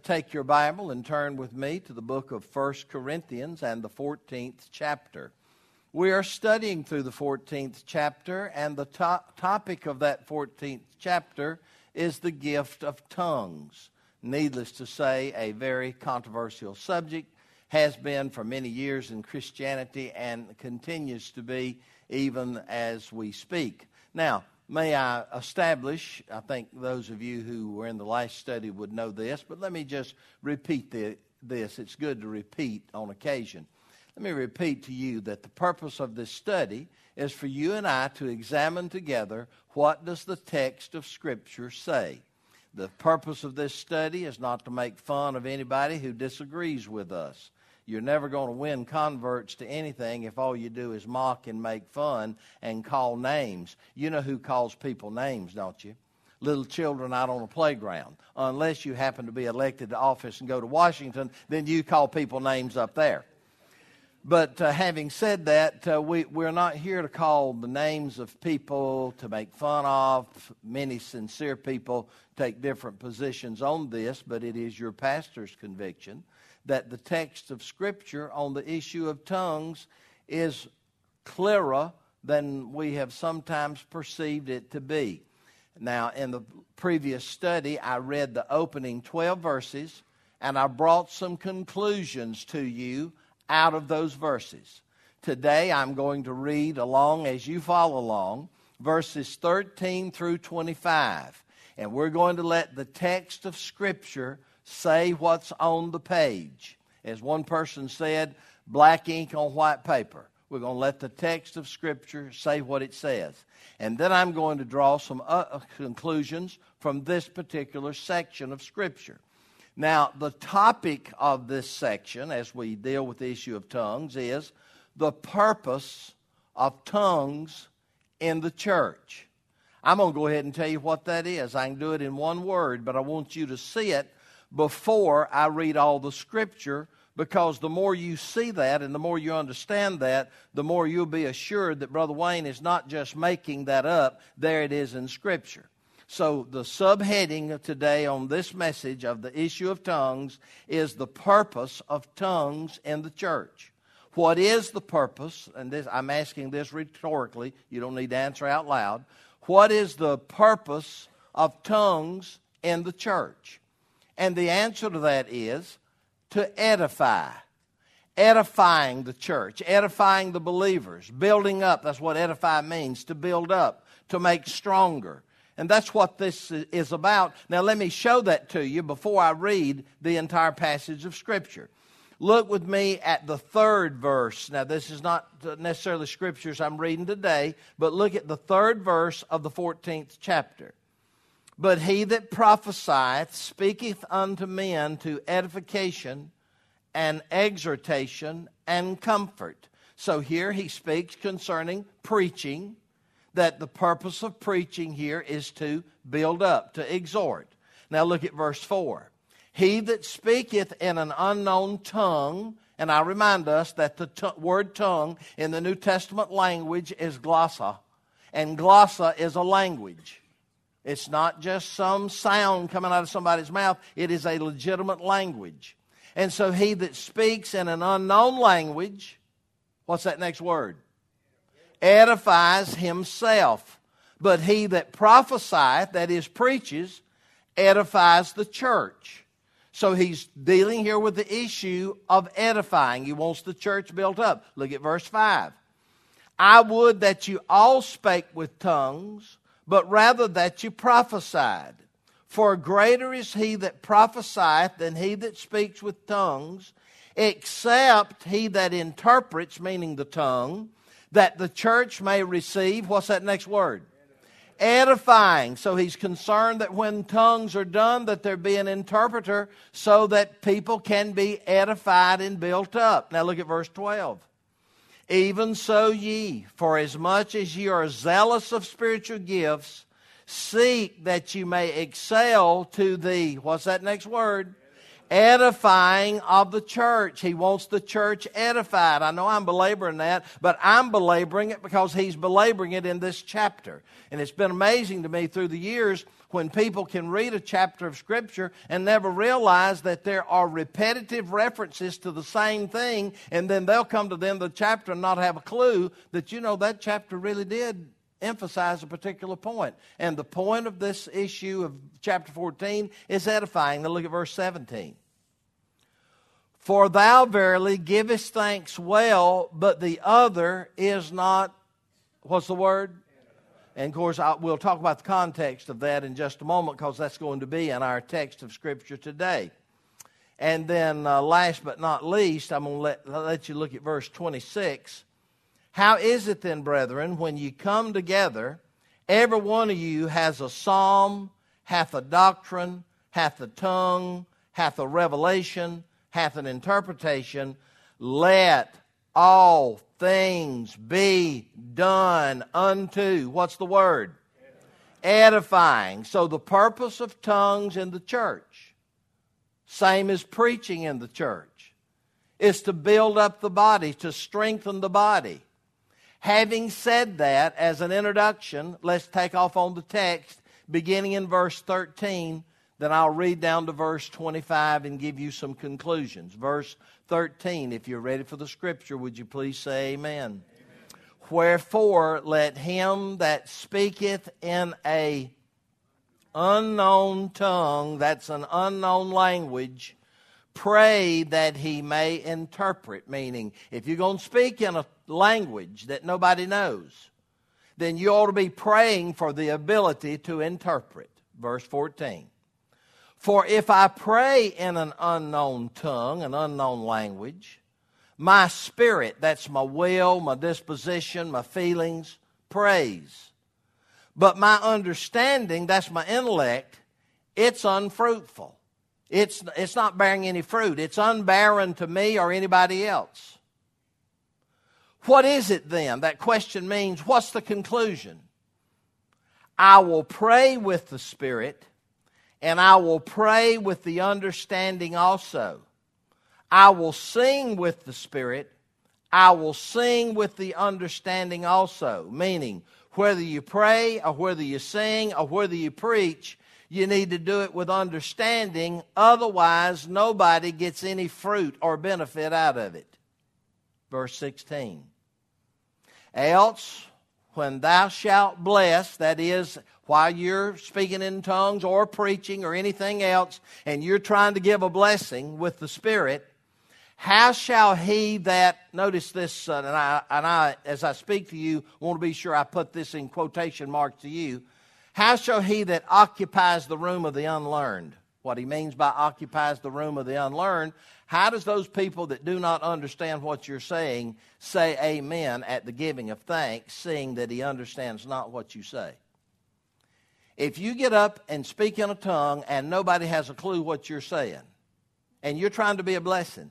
Take your Bible and turn with me to the book of 1 Corinthians and the 14th chapter. We are studying through the 14th chapter, and the topic of that 14th chapter is the gift of tongues. Needless to say, a very controversial subject, has been for many years in Christianity and continues to be even as we speak. Now, may I establish, I think those of you who were in the last study would know this, but let me just repeat this. It's good to repeat on occasion. Let me repeat to you that the purpose of this study is for you and I to examine together what does the text of Scripture say. The purpose of this study is not to make fun of anybody who disagrees with us. You're never going to win converts to anything if all you do is mock and make fun and call names. You know who calls people names, don't you? Little children out on a playground. Unless you happen to be elected to office and go to Washington, then you call people names up there. But having said that, we're not here to call the names of people to make fun of. Many sincere people take different positions on this, but it is your pastor's conviction that the text of Scripture on the issue of tongues is clearer than we have sometimes perceived it to be. Now, in the previous study, I read the opening 12 verses, and I brought some conclusions to you out of those verses. Today, I'm going to read along as you follow along, verses 13 through 25. And we're going to let the text of Scripture say what's on the page. As one person said, black ink on white paper. We're going to let the text of Scripture say what it says. And then I'm going to draw some conclusions from this particular section of Scripture. Now, the topic of this section, as we deal with the issue of tongues, is the purpose of tongues in the church. I'm going to go ahead and tell you what that is. I can do it in one word, but I want you to see it before I read all the Scripture, because the more you see that and the more you understand that, the more you'll be assured that Brother Wayne is not just making that up. There it is in Scripture. So the subheading of today on this message of the issue of tongues is the purpose of tongues in the church. What is the purpose? And this, I'm asking this rhetorically. You don't need to answer out loud. What is the purpose of tongues in the church? And the answer to that is to edify. Edifying the church, edifying the believers, building up. That's what edify means, to build up, to make stronger. And that's what this is about. Now let me show that to you before I read the entire passage of Scripture. Look with me at the third verse. Now this is not necessarily Scriptures I'm reading today, but look at the third verse of the 14th chapter. But he that prophesieth speaketh unto men to edification and exhortation and comfort. So here he speaks concerning preaching, that the purpose of preaching here is to build up, to exhort. Now look at verse 4. He that speaketh in an unknown tongue, and I remind us that the word tongue in the New Testament language is glossa, and glossa is a language. It's not just some sound coming out of somebody's mouth. It is a legitimate language. And so he that speaks in an unknown language, what's that next word? Edifies himself. But he that prophesieth, that is, preaches, edifies the church. So he's dealing here with the issue of edifying. He wants the church built up. Look at verse 5. I would that you all spake with tongues, but rather that you prophesied. For greater is he that prophesieth than he that speaks with tongues, except he that interprets, meaning the tongue, that the church may receive, what's that next word? Edifying. So he's concerned that when tongues are done, that there be an interpreter so that people can be edified and built up. Now look at verse 12. Even so ye, for as much as ye are zealous of spiritual gifts, seek that you may excel to the, what's that next word? Edifying of the church. He wants the church edified. I know I'm belaboring that, but I'm belaboring it because he's belaboring it in this chapter. And it's been amazing to me through the years when people can read a chapter of Scripture and never realize that there are repetitive references to the same thing, and then they'll come to the end of the chapter and not have a clue that, that chapter really did emphasize a particular point. And the point of this issue of chapter 14 is edifying. Now look at verse 17. For thou verily givest thanks well, but the other is not, what's the word? And of course, we'll talk about the context of that in just a moment, because that's going to be in our text of Scripture today. And then last but not least, I'm going to let you look at verse 26. How is it then, brethren, when you come together, every one of you has a psalm, hath a doctrine, hath a tongue, hath a revelation, hath an interpretation? Let all things be done unto, what's the word? Edifying. So the purpose of tongues in the church, same as preaching in the church, is to build up the body, to strengthen the body. Having said that, as an introduction, let's take off on the text, beginning in verse 13. Then I'll read down to verse 25 and give you some conclusions. Verse 13, if you're ready for the Scripture, would you please say amen? Amen. Wherefore, let him that speaketh in a unknown tongue, that's an unknown language, pray that he may interpret. Meaning, if you're going to speak in a language that nobody knows, then you ought to be praying for the ability to interpret. Verse 14. For if I pray in an unknown tongue, an unknown language, my spirit, that's my will, my disposition, my feelings, prays. But my understanding, that's my intellect, it's unfruitful. It's not bearing any fruit. It's unbarren to me or anybody else. What is it then? That question means, what's the conclusion? I will pray with the Spirit, and I will pray with the understanding also. I will sing with the Spirit. I will sing with the understanding also. Meaning, whether you pray or whether you sing or whether you preach, you need to do it with understanding. Otherwise, nobody gets any fruit or benefit out of it. Verse 16. Else, when thou shalt bless, that is, while you're speaking in tongues or preaching or anything else, and you're trying to give a blessing with the Spirit, how shall he that, notice this, and I, as I speak to you, want to be sure I put this in quotation marks to you, how shall he that occupies the room of the unlearned? What he means by occupies the room of the unlearned, how does those people that do not understand what you're saying say amen at the giving of thanks, seeing that he understands not what you say? If you get up and speak in a tongue and nobody has a clue what you're saying, and you're trying to be a blessing,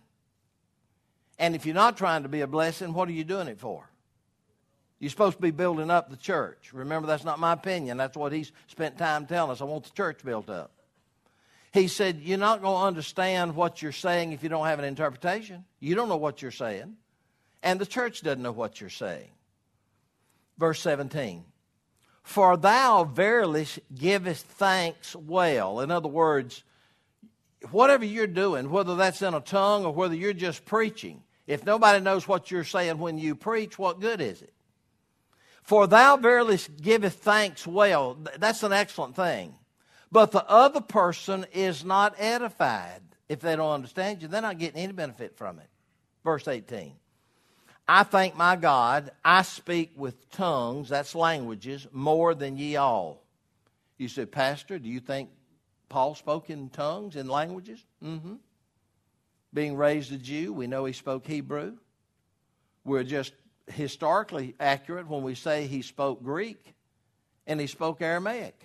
and if you're not trying to be a blessing, what are you doing it for? You're supposed to be building up the church. Remember, that's not my opinion. That's what he's spent time telling us. I want the church built up. He said, you're not going to understand what you're saying if you don't have an interpretation. You don't know what you're saying. And the church doesn't know what you're saying. Verse 17. For thou verily givest thanks well. In other words, whatever you're doing, whether that's in a tongue or whether you're just preaching, if nobody knows what you're saying when you preach, what good is it? For thou verily givest thanks well. That's an excellent thing. But the other person is not edified. If they don't understand you, they're not getting any benefit from it. Verse 18. I thank my God, I speak with tongues, that's languages, more than ye all. You said, Pastor, do you think Paul spoke in tongues, in languages? Mm-hmm. Being raised a Jew, we know he spoke Hebrew. We're just historically accurate when we say he spoke Greek and he spoke Aramaic.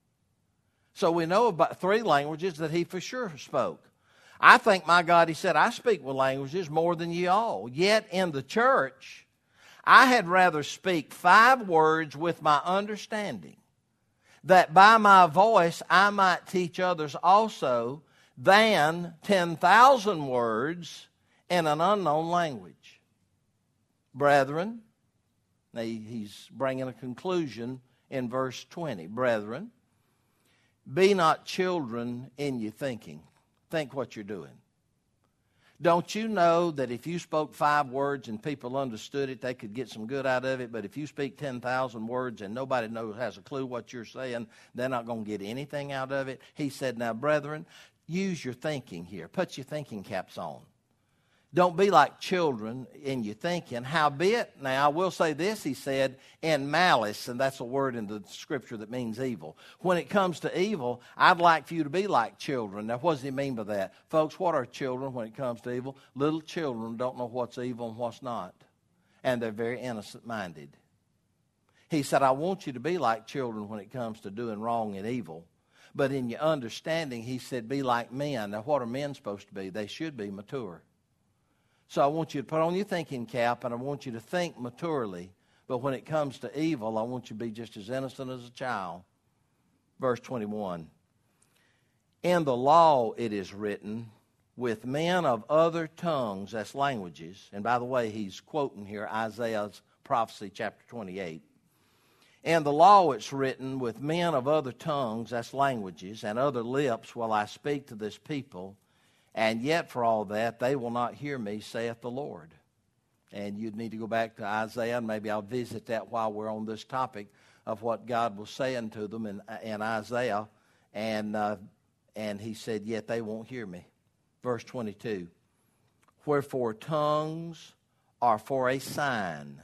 So we know about 3 languages that he for sure spoke. I thank my God, he said, I speak with languages more than ye all. Yet in the church, I had rather speak 5 words with my understanding, that by my voice I might teach others also, than 10,000 words in an unknown language. Brethren, now he's bringing a conclusion in verse 20. Brethren, Be not children in your thinking. Think what you're doing. Don't you know that if you spoke 5 words and people understood it, they could get some good out of it? But if you speak 10,000 words and nobody has a clue what you're saying, they're not going to get anything out of it. He said, now, brethren, use your thinking here. Put your thinking caps on. Don't be like children in your thinking. Howbeit, now I will say this, he said, in malice, and that's a word in the Scripture that means evil. When it comes to evil, I'd like for you to be like children. Now, what does he mean by that? Folks, what are children when it comes to evil? Little children don't know what's evil and what's not, and they're very innocent-minded. He said, I want you to be like children when it comes to doing wrong and evil. But in your understanding, he said, be like men. Now, what are men supposed to be? They should be mature. So I want you to put on your thinking cap, and I want you to think maturely. But when it comes to evil, I want you to be just as innocent as a child. Verse 21. In the law it is written, with men of other tongues, that's languages. And by the way, he's quoting here Isaiah's prophecy, chapter 28. In the law it's written, with men of other tongues, that's languages, and other lips will I speak to this people. And yet for all that, they will not hear me, saith the Lord. And you'd need to go back to Isaiah, and maybe I'll visit that while we're on this topic of what God was saying to them in Isaiah. And he said, yet they won't hear me. Verse 22. Wherefore tongues are for a sign,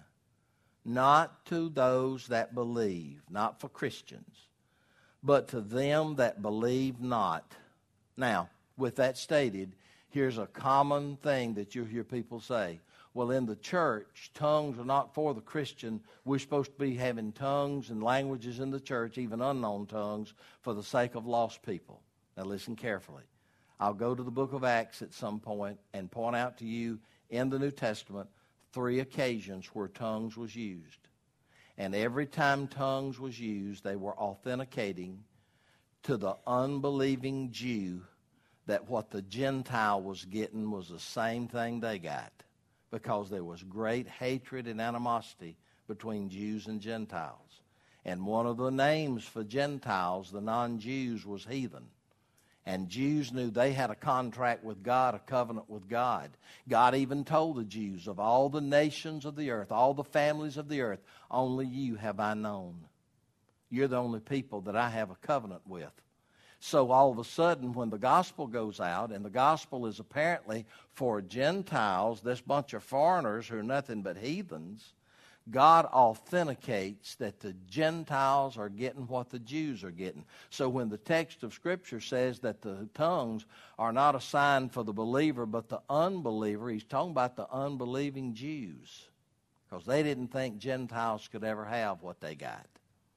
not to those that believe, not for Christians, but to them that believe not. Now, with that stated, here's a common thing that you'll hear people say. Well, in the church, tongues are not for the Christian. We're supposed to be having tongues and languages in the church, even unknown tongues, for the sake of lost people. Now listen carefully. I'll go to the book of Acts at some point and point out to you in the New Testament 3 occasions where tongues was used. And every time tongues was used, they were authenticating to the unbelieving Jew that what the Gentile was getting was the same thing they got, because there was great hatred and animosity between Jews and Gentiles. And one of the names for Gentiles, the non-Jews, was heathen. And Jews knew they had a contract with God, a covenant with God. God even told the Jews, of all the nations of the earth, all the families of the earth, only you have I known. You're the only people that I have a covenant with. So all of a sudden, when the gospel goes out, and the gospel is apparently for Gentiles, this bunch of foreigners who are nothing but heathens, God authenticates that the Gentiles are getting what the Jews are getting. So when the text of Scripture says that the tongues are not a sign for the believer but the unbeliever, he's talking about the unbelieving Jews, because they didn't think Gentiles could ever have what they got.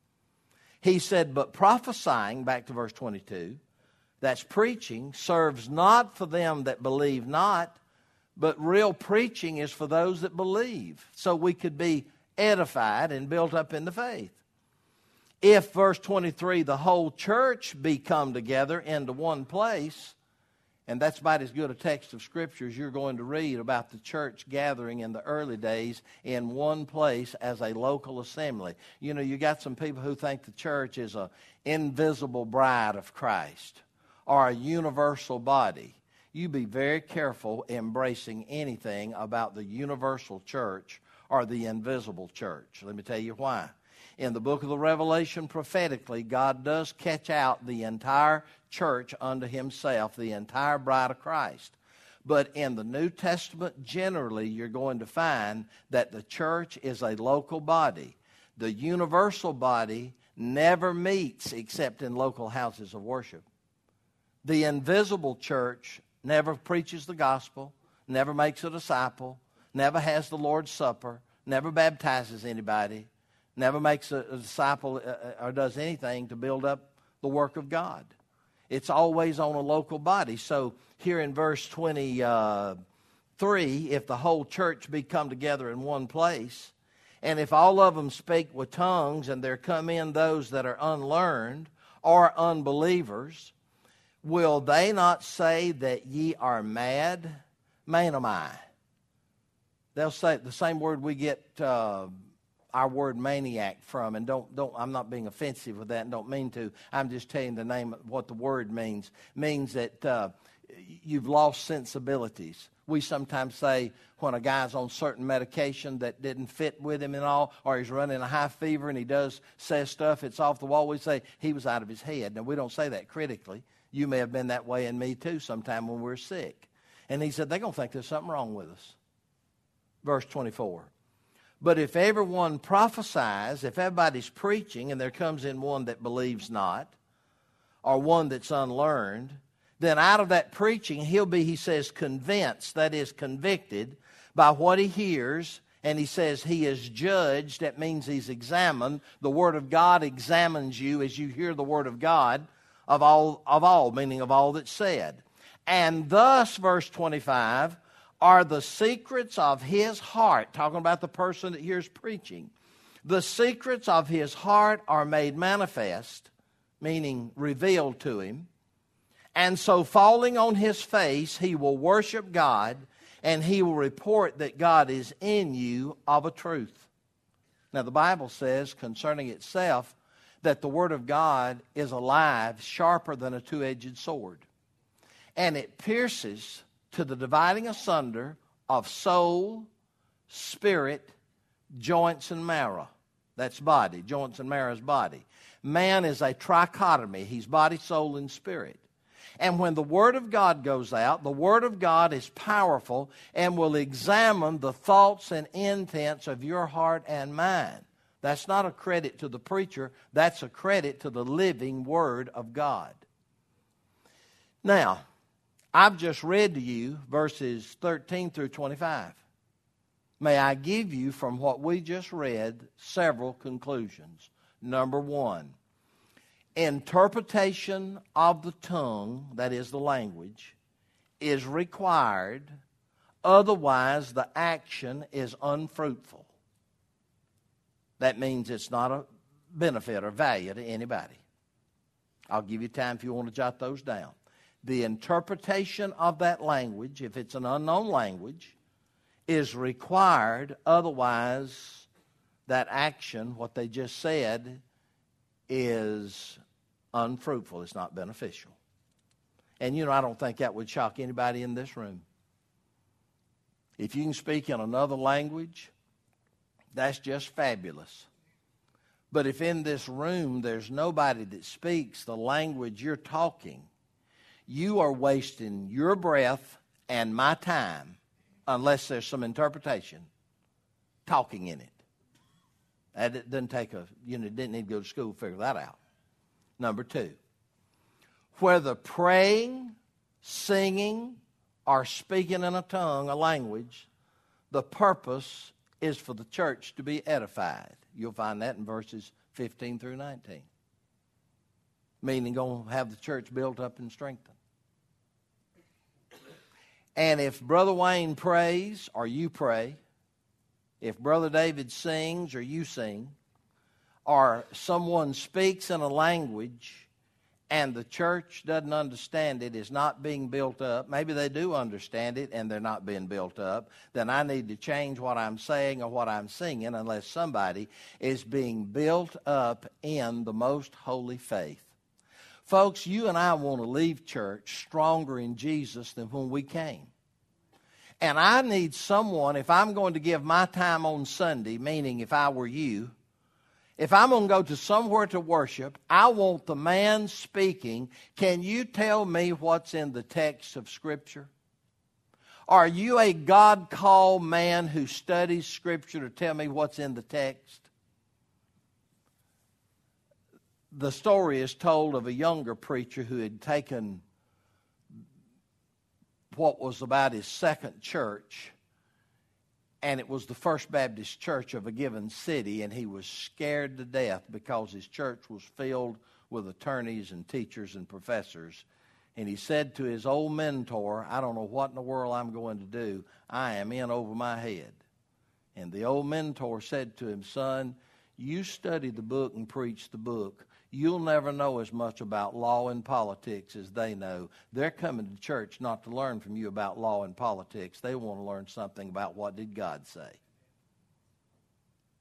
He said, but prophesying, back to verse 22, that's preaching, serves not for them that believe not, but real preaching is for those that believe, so we could be edified and built up in the faith. If, verse 23, the whole church be come together into one place, and that's about as good a text of Scripture as you're going to read about the church gathering in the early days in one place as a local assembly. You know, you got some people who think the church is an invisible bride of Christ or a universal body. You be very careful embracing anything about the universal church or the invisible church. Let me tell you why. In the book of the Revelation, prophetically, God does catch out the entire church unto himself, the entire bride of Christ. But in the New Testament, generally, you're going to find that the church is a local body. The universal body never meets except in local houses of worship. The invisible church never preaches the gospel, never makes a disciple, never has the Lord's Supper, never baptizes anybody, never makes a disciple or does anything to build up the work of God. It's always on a local body. So here in verse 23, if the whole church be come together in one place, and if all of them speak with tongues, and there come in those that are unlearned or unbelievers, will they not say that ye are mad? Manamai. They'll say the same word we get our word maniac from, and don't I'm not being offensive with that and don't mean to. I'm just telling the name of what the word means. Means that you've lost sensibilities. We sometimes say when a guy's on certain medication that didn't fit with him and all, or he's running a high fever and he says stuff, it's off the wall, we say he was out of his head. Now, we don't say that critically. You may have been that way in me too sometime when we're sick. And he said, they're going to think there's something wrong with us. Verse 24. But if everyone prophesies, if everybody's preaching and there comes in one that believes not, or one that's unlearned, then out of that preaching, he'll be, he says, convinced, that is, convicted by what he hears, and he says he is judged. That means he's examined. The Word of God examines you as you hear the Word of God of all, meaning of all that's said. And thus, verse 25, are the secrets of his heart, talking about the person that hears preaching. The secrets of his heart are made manifest, meaning revealed to him. And so falling on his face, he will worship God, and he will report that God is in you of a truth. Now the Bible says concerning itself that the Word of God is alive, sharper than a two-edged sword. And it pierces to the dividing asunder of soul, spirit, joints, and marrow. That's body. Joints and marrow is body. Man is a trichotomy. He's body, soul, and spirit. And when the Word of God goes out, the Word of God is powerful and will examine the thoughts and intents of your heart and mind. That's not a credit to the preacher. That's a credit to the living Word of God. Now, I've just read to you verses 13 through 25. May I give you from what we just read several conclusions. Number one, interpretation of the tongue, that is the language, is required. Otherwise, the action is unfruitful. That means it's not a benefit or value to anybody. I'll give you time if you want to jot those down. The interpretation of that language, if it's an unknown language, is required. Otherwise, that action, what they just said, is unfruitful. It's not beneficial. And I don't think that would shock anybody in this room. If you can speak in another language, that's just fabulous. But if in this room there's nobody that speaks the language you're talking, you are wasting your breath and my time unless there's some interpretation talking in it. That doesn't take didn't need to go to school to figure that out. Number two, whether praying, singing, or speaking in a tongue, a language, the purpose is for the church to be edified. You'll find that in verses 15 through 19. Meaning going to have the church built up and strengthened. And if Brother Wayne prays or you pray, if Brother David sings or you sing, or someone speaks in a language and the church doesn't understand it, is not being built up, maybe they do understand it and they're not being built up, then I need to change what I'm saying or what I'm singing unless somebody is being built up in the most holy faith. Folks, you and I want to leave church stronger in Jesus than when we came. And I need someone, if I'm going to give my time on Sunday, meaning if I were you, if I'm going to go to somewhere to worship, I want the man speaking, can you tell me what's in the text of Scripture? Are you a God-called man who studies Scripture to tell me what's in the text? The story is told of a younger preacher who had taken what was about his second church, and it was the First Baptist Church of a given city, and he was scared to death because his church was filled with attorneys and teachers and professors. And he said to his old mentor, I don't know what in the world I'm going to do. I am in over my head. And the old mentor said to him, son, you study the book and preach the book. You'll never know as much about law and politics as they know. They're coming to church not to learn from you about law and politics. They want to learn something about what did God say.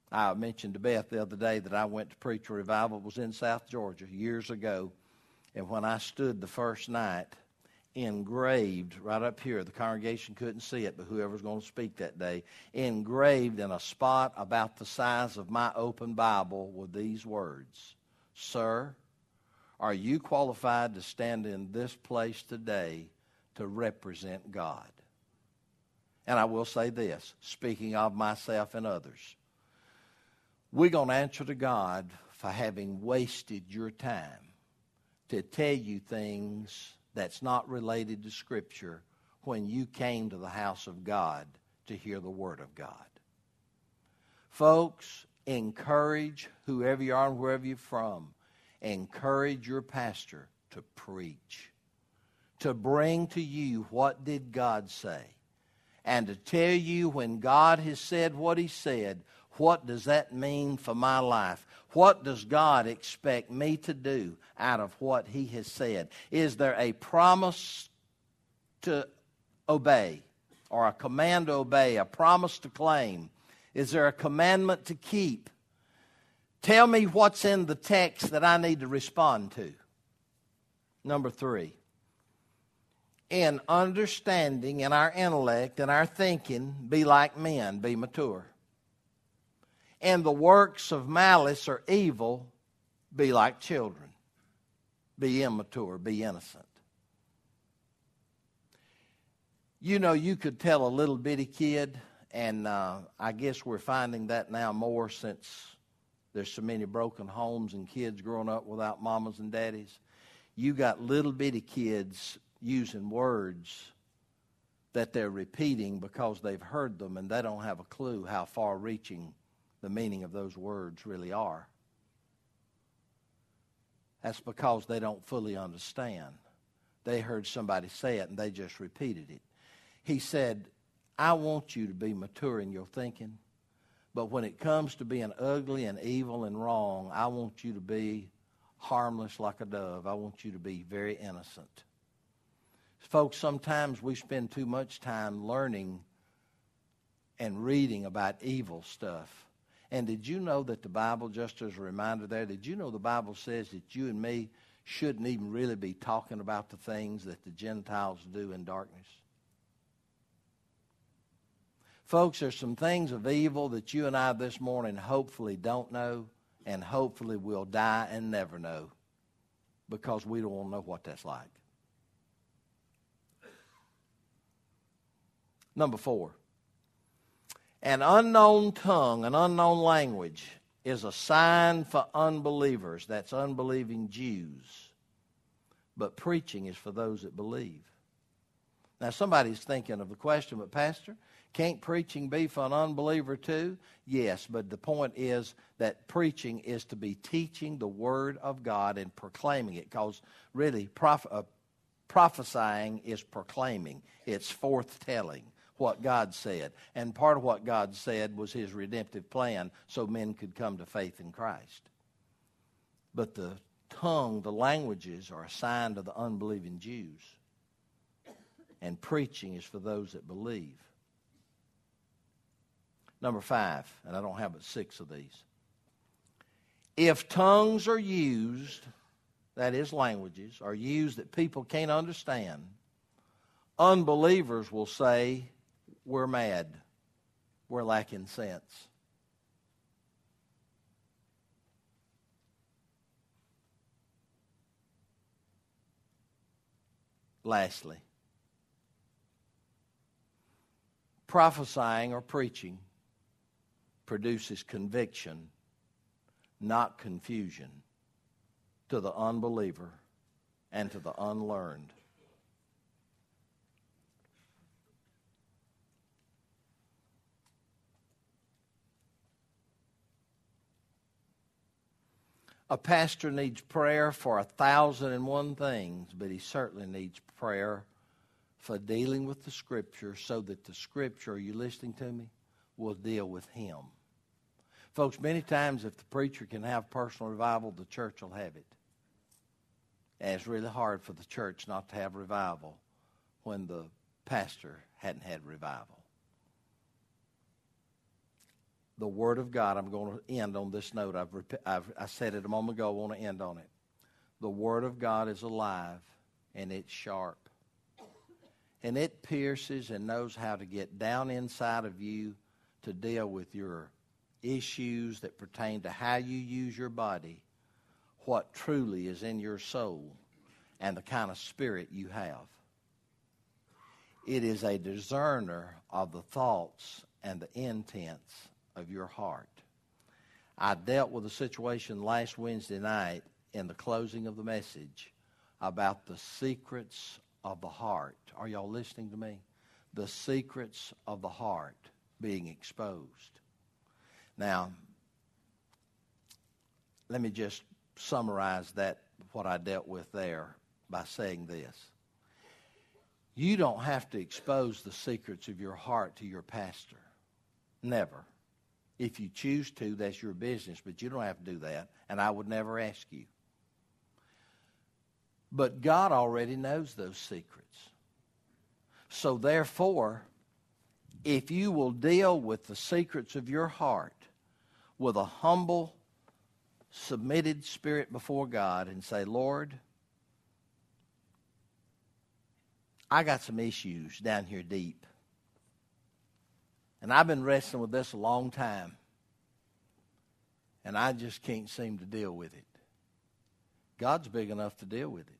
I mentioned to Beth the other day that I went to preach a revival. It was in South Georgia years ago. And when I stood the first night, engraved right up here, the congregation couldn't see it, but whoever was going to speak that day, engraved in a spot about the size of my open Bible were these words: "Sir, are you qualified to stand in this place today to represent God?" And I will say this, speaking of myself and others, we're going to answer to God for having wasted your time to tell you things that's not related to Scripture when you came to the house of God to hear the Word of God. Folks, encourage whoever you are and wherever you're from. Encourage your pastor to preach, to bring to you what did God say, and to tell you when God has said what He said, what does that mean for my life? What does God expect me to do out of what He has said? Is there a promise to obey, or a command to obey, a promise to claim? Is there a commandment to keep? Tell me what's in the text that I need to respond to. Number 3, in understanding, in our intellect, in our thinking, be like men, be mature. In the works of malice or evil, be like children. Be immature, be innocent. You know, you could tell a little bitty kid, and I guess we're finding that now more since there's so many broken homes and kids growing up without mamas and daddies. You got little bitty kids using words that they're repeating because they've heard them, and they don't have a clue how far-reaching the meaning of those words really are. That's because they don't fully understand. They heard somebody say it and they just repeated it. He said, I want you to be mature in your thinking, but when it comes to being ugly and evil and wrong, I want you to be harmless like a dove. I want you to be very innocent. Folks, sometimes we spend too much time learning and reading about evil stuff. And did you know that the Bible, just as a reminder there, did you know the Bible says that you and me shouldn't even really be talking about the things that the Gentiles do in darkness? Folks, there's some things of evil that you and I this morning hopefully don't know, and hopefully will die and never know, because we don't want to know what that's like. Number 4. An unknown tongue, an unknown language is a sign for unbelievers. That's unbelieving Jews. But preaching is for those that believe. Now somebody's thinking of the question, but Pastor, can't preaching be for an unbeliever too? Yes, but the point is that preaching is to be teaching the Word of God and proclaiming it, because really prophesying is proclaiming. It's forthtelling what God said. And part of what God said was His redemptive plan so men could come to faith in Christ. But the tongue, the languages, are a sign to the unbelieving Jews. And preaching is for those that believe. Number 5, and I don't have but 6 of these. If tongues are used, that is languages, are used that people can't understand, unbelievers will say, we're mad. We're lacking sense. Lastly, prophesying or preaching produces conviction, not confusion, to the unbeliever and to the unlearned. A pastor needs prayer for 1,001 things, but he certainly needs prayer for dealing with the Scripture so that the Scripture, are you listening to me, will deal with him. Folks, many times if the preacher can have personal revival, the church will have it. And it's really hard for the church not to have revival when the pastor hadn't had revival. the Word of God, I'm going to end on this note. I said it a moment ago. I want to end on it. The Word of God is alive, and it's sharp. And it pierces and knows how to get down inside of you to deal with your issues that pertain to how you use your body, what truly is in your soul, and the kind of spirit you have. It is a discerner of the thoughts and the intents of your heart. I dealt with a situation last Wednesday night in the closing of the message about the secrets of the heart. Are y'all listening to me? The secrets of the heart being exposed. Now, let me just summarize that, what I dealt with there, by saying this. You don't have to expose the secrets of your heart to your pastor. Never. If you choose to, that's your business, but you don't have to do that, and I would never ask you. But God already knows those secrets. So therefore, if you will deal with the secrets of your heart with a humble, submitted spirit before God and say, Lord, I got some issues down here deep. And I've been wrestling with this a long time. And I just can't seem to deal with it. God's big enough to deal with it.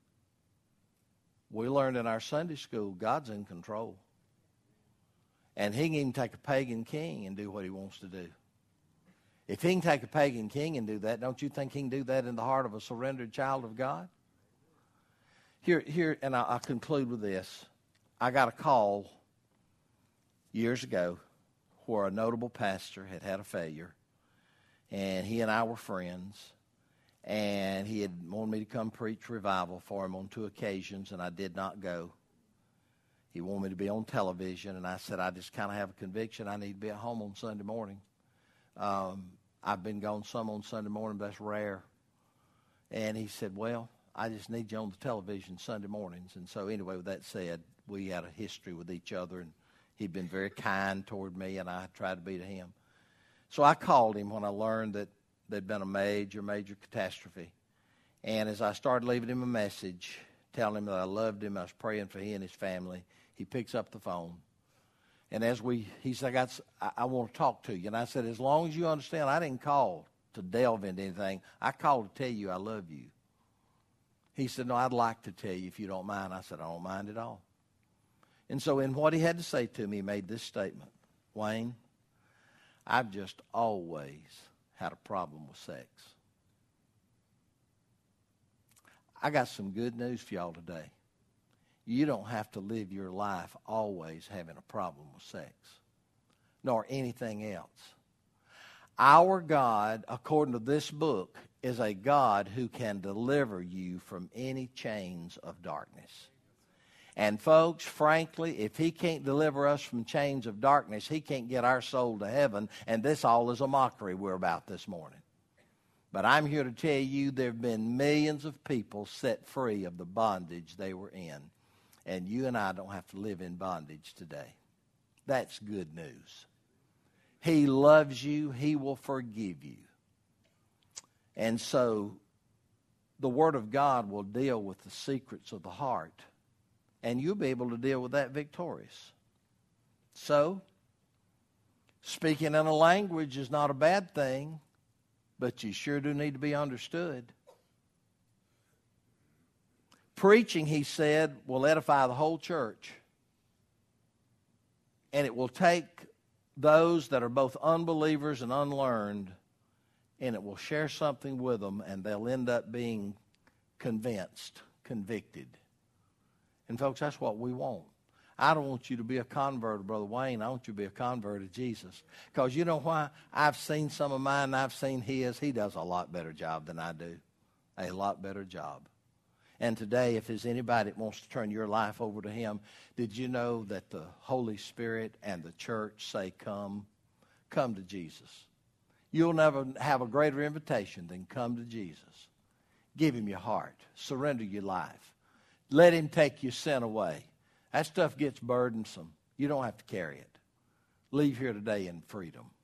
We learned in our Sunday school, God's in control. And he can even take a pagan king and do what he wants to do. If he can take a pagan king and do that, don't you think he can do that in the heart of a surrendered child of God? Here, and I'll conclude with this. I got a call years ago where a notable pastor had had a failure, and he and I were friends, and he had wanted me to come preach revival for him on 2 occasions, and I did not go. He wanted me to be on television, and I said, I just kind of have a conviction I need to be at home on Sunday morning. I've been gone some on Sunday morning, but that's rare. And he said, well, I just need you on the television Sunday mornings. And so anyway, with that said, we had a history with each other, and he'd been very kind toward me, and I tried to be to him. So I called him when I learned that there'd been a major catastrophe. And as I started leaving him a message, telling him that I loved him, I was praying for he and his family, he picks up the phone. And he said, I want to talk to you. And I said, as long as you understand, I didn't call to delve into anything. I called to tell you I love you. He said, no, I'd like to tell you if you don't mind. I said, I don't mind at all. And so in what he had to say to me, he made this statement. Wayne, I've just always had a problem with sex. I got some good news for y'all today. You don't have to live your life always having a problem with sex, nor anything else. Our God, according to this book, is a God who can deliver you from any chains of darkness. And folks, frankly, if he can't deliver us from chains of darkness, he can't get our soul to heaven, and this all is a mockery we're about this morning. But I'm here to tell you there have been millions of people set free of the bondage they were in. And you and I don't have to live in bondage today. That's good news. He loves you. He will forgive you. And so the Word of God will deal with the secrets of the heart. And you'll be able to deal with that victorious. So, speaking in a language is not a bad thing, but you sure do need to be understood. Preaching, he said, will edify the whole church. And it will take those that are both unbelievers and unlearned, and it will share something with them, and they'll end up being convinced, convicted. And folks, that's what we want. I don't want you to be a convert of Brother Wayne. I want you to be a convert of Jesus. Because you know why? I've seen some of mine, and I've seen his. He does a lot better job than I do. A lot better job. And today, if there's anybody that wants to turn your life over to him, did you know that the Holy Spirit and the church say, come? Come to Jesus. You'll never have a greater invitation than come to Jesus. Give him your heart. Surrender your life. Let him take your sin away. That stuff gets burdensome. You don't have to carry it. Leave here today in freedom.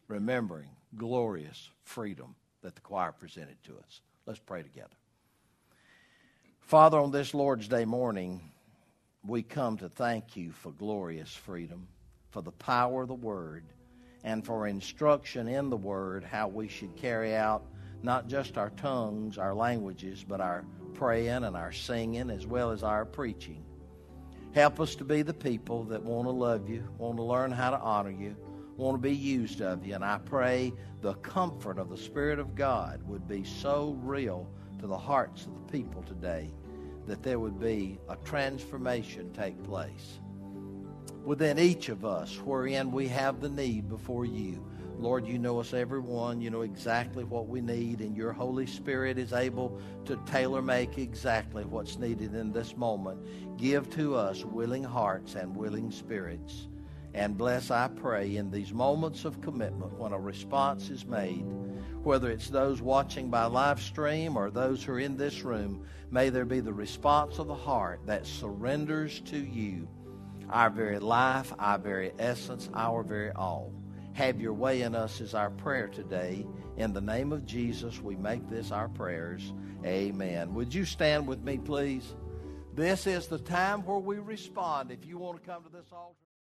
remembering glorious freedom that the choir presented to us. Let's pray together. Father, on this Lord's Day morning, we come to thank you for glorious freedom, for the power of the Word, and for instruction in the Word, how we should carry out not just our tongues, our languages, but our praying and our singing as well as our preaching. Help us to be the people that want to love you, want to learn how to honor you, want to be used of you. And I pray the comfort of the Spirit of God would be so real to the hearts of the people today that there would be a transformation take place within each of us wherein we have the need before you. Lord, you know us everyone. You know exactly what we need, and your Holy Spirit is able to tailor-make exactly what's needed in this moment. Give to us willing hearts and willing spirits. And bless, I pray, in these moments of commitment when a response is made, whether it's those watching by live stream or those who are in this room, may there be the response of the heart that surrenders to you our very life, our very essence, our very all. Have your way in us is our prayer today. In the name of Jesus, we make this our prayers. Amen. Would you stand with me, please? This is the time where we respond. If you want to come to this altar.